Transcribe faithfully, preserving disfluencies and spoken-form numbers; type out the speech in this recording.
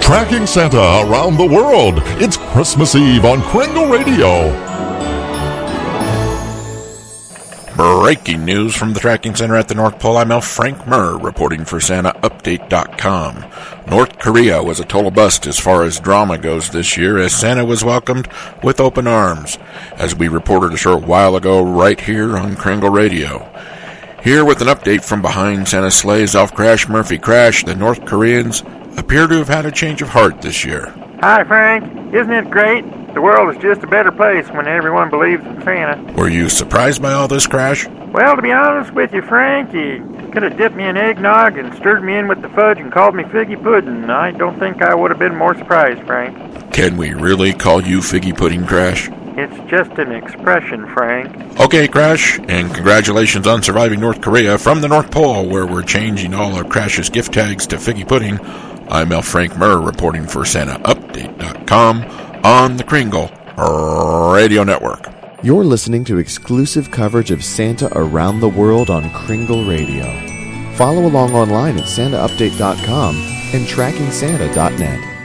Tracking Santa around the world. It's Christmas Eve on Kringle Radio. Breaking news from the Tracking Center at the North Pole. I'm L. Frank Murr reporting for Santa Update dot com. North Korea was a total bust as far as drama goes this year, as Santa was welcomed with open arms, as we reported a short while ago right here on Kringle Radio. Here with an update from behind Santa's sleigh is Elf Crash Murphy. Crash, the North Koreans appear to have had a change of heart this year. Hi, Frank. Isn't it great? The world is just a better place when everyone believes in Santa. Were you surprised by all this, Crash? Well, to be honest with you, Frank, you could have dipped me in eggnog and stirred me in with the fudge and called me Figgy Puddin'. I don't think I would have been more surprised, Frank. Can we really call you Figgy Pudding, Crash? It's just an expression, Frank. Okay, Crash, and congratulations on surviving North Korea from the North Pole, where we're changing all of Crash's gift tags to Figgy Pudding. I'm L. Frank Murr reporting for Santa Update dot com on the Kringle Radio Network. You're listening to exclusive coverage of Santa around the world on Kringle Radio. Follow along online at Santa Update dot com and Tracking Santa dot net.